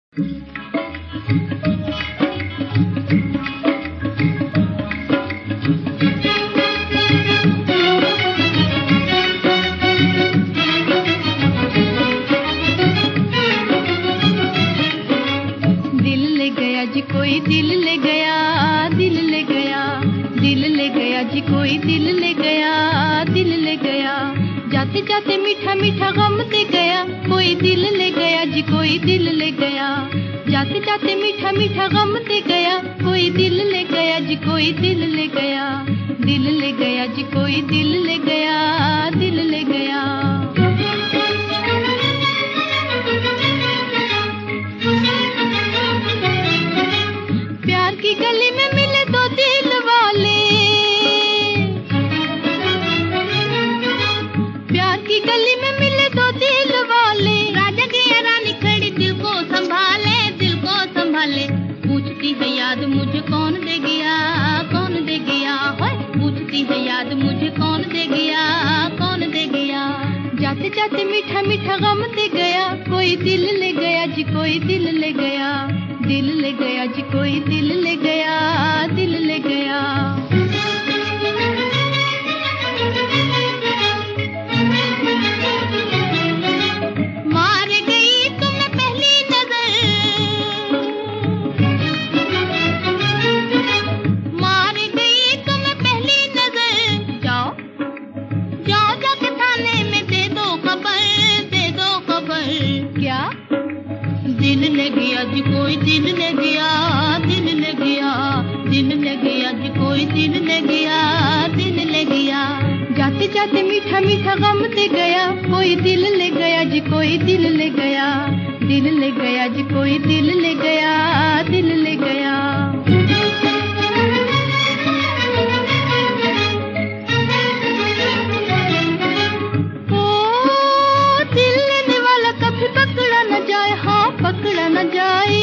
कोई दिल ले गया, दिल ले गया, दिल ले गया जी, कोई दिल ले गया, दिल ले गया। जाते जाते मीठा मीठा गम दे गया, कोई दिल ले गया जी, कोई दिल ले गया। जाते जाते मीठा मीठा गम दे गया, कोई दिल ले गया जी, कोई दिल ले गया। दिल ले गया जी, कोई दिल ले गया, दिल ले गया। प्यार की गली में मिले दो दिल वाले, प्यार की गली में मिले दो दिल वाले। राजा की रानी खड़ी दिल को संभाले, दिल को संभाले। पूछती है याद मुझे कौन दे गया, कौन दे गया। पूछती है याद मुझे कौन दे गया, कौन दे गया। जाते जाते मीठा मीठा गम दे गया, कोई दिल ले गया जी, कोई दिल ले गया। दिल ले गया जी, कोई दिल ले गया, दिल ले गया। मार गई तुम्हें पहली नजर, मार गई तुम्हें पहली नजर। जाओ जाओ जाके थाने में दे दो खबर, दे दो खबर। क्या दिल ले गया जी, कोई दिल ले गया, दिल ले गया। दिल ले गया जी, कोई दिल ले गया, दिल ले गया। जाते जाते मीठा मीठा गम दे गया, कोई दिल ले गया जी, कोई दिल ले गया। दिल ले गया जी, कोई दिल ले गया, दिल ले गया। पकड़ा न जाए, हाँ पकड़ा न जाए।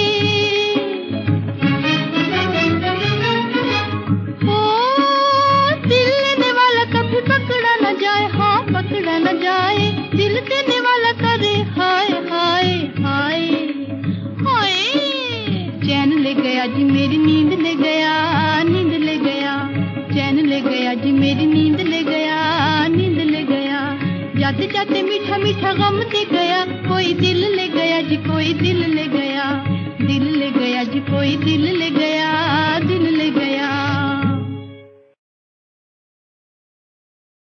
ओ दिल लेने वाला कभी पकड़ा न जाए, हाँ पकड़ा न जाए। दिल देने वाला करे हाय हाय हाय हाय। चैन ले गया जी, मेरी नींद ले गया, नींद ले गया। चैन ले गया जी, मेरी नींद ले गया, नींद ले गया। जाते जाते मीठा मीठा गम दे गया, कोई दिल ले गया जी, कोई दिल ले गया। दिल ले गया जी, कोई दिल ले गया।